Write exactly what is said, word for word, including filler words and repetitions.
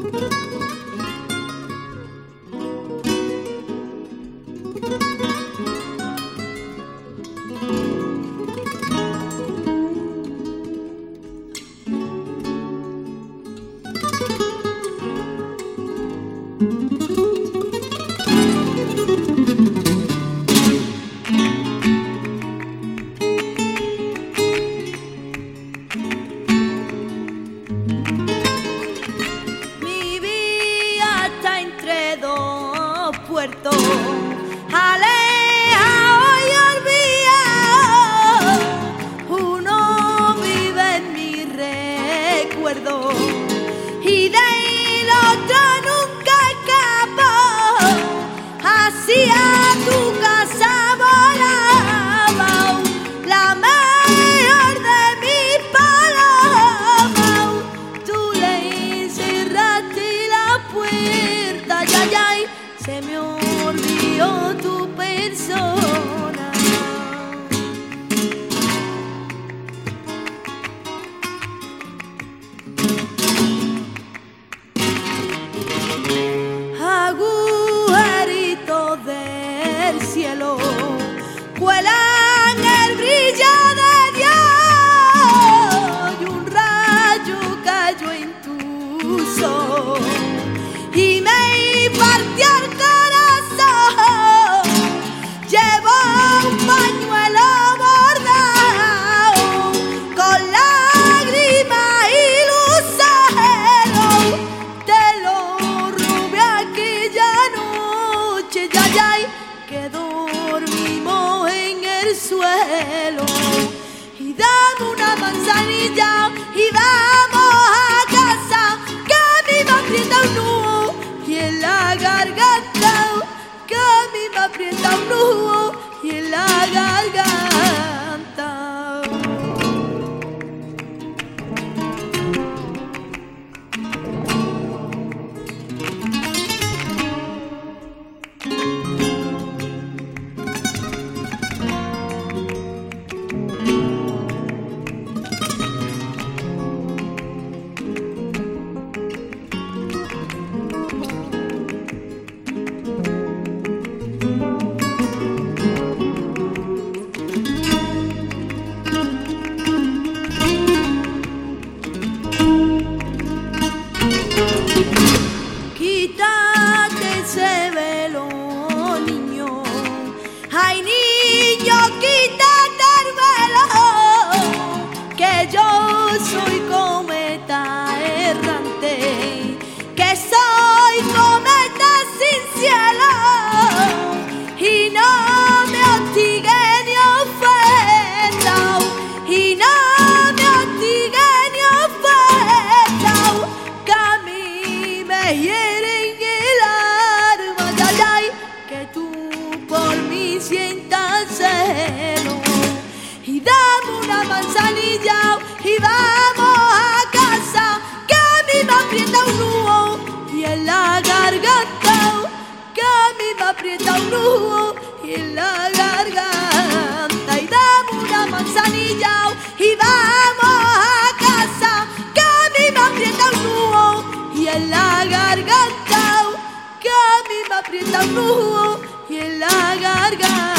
alejado y olvidado, uno vive en mi recuerdo y del otro nunca escapó. Hacia tu casa volaba la mejor de mis palomas, tú le cerraste la puerta, ya, ya, se me olvidó tu persona. Agujeritos del cielo cuelan el brillo de Dios y un rayo cayó en tus ojos y me partió el corazón. Llevo un pañuelo bordado con lágrimas y luceros, te lo robé aquella noche, ya, ya, que dormimos en el suelo. Y dame una manzanilla y vamos a casa, que a mí me aprieta un nudo y en la garganta, que a mí me aprieta un nudo y en la garganta. Quítate ese velo, niño. Ay, niño, quítate el velo, que yo soy cometa errante, que soy cometa sin cielo y no me hostigue ni ofenda, y no me hostigue ni ofenda, que a mí me hieren el alma, ya, ya, que tú por mí sientas celo. Y dame una manzanilla y vamos a casa, que a mí me aprieta un nudo y en la garganta, que a mí me aprieta un nudo y en la garganta. Y dame una manzanilla y vamos a casa, que a mí me aprieta un nudo y en la garganta, que a mí me aprieta un nudo y en la garganta.